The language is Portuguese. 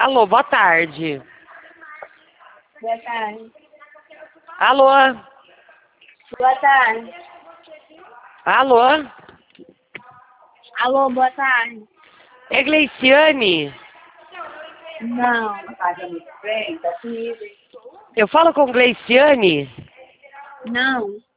Alô, boa tarde. Boa tarde. Alô? Boa tarde. Alô? Alô, boa tarde. É Gleiciane? Não. Eu falo com Gleiciane? Não.